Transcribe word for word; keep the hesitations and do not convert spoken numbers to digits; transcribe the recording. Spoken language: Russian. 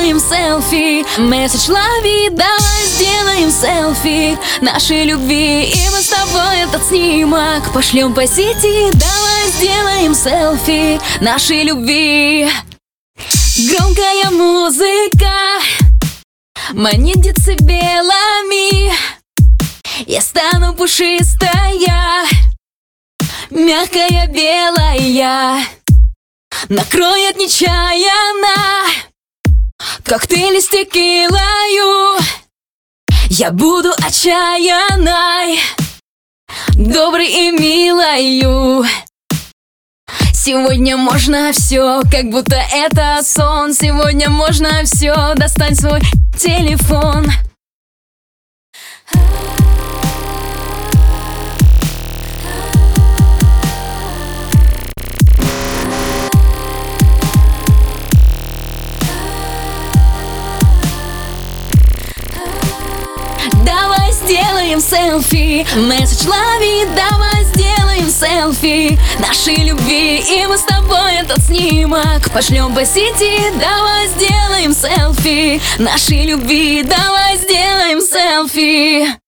сделаем селфи. Месседж лови, давай сделаем селфи нашей любви. И мы с тобой этот снимок пошлем по сети. Давай сделаем селфи нашей любви. Громкая музыка манит децибелами. Я стану пушистая, мягкая, белая, накроет нечаянно коктейли с текилою. Я буду отчаянной, доброй и милою. Сегодня можно все, как будто это сон. Сегодня можно все, достань свой телефон. Давай сделаем селфи, месседж лови, давай сделаем селфи нашей любви. И мы с тобой этот снимок пошлем по сети. Давай сделаем селфи нашей любви. Давай сделаем селфи.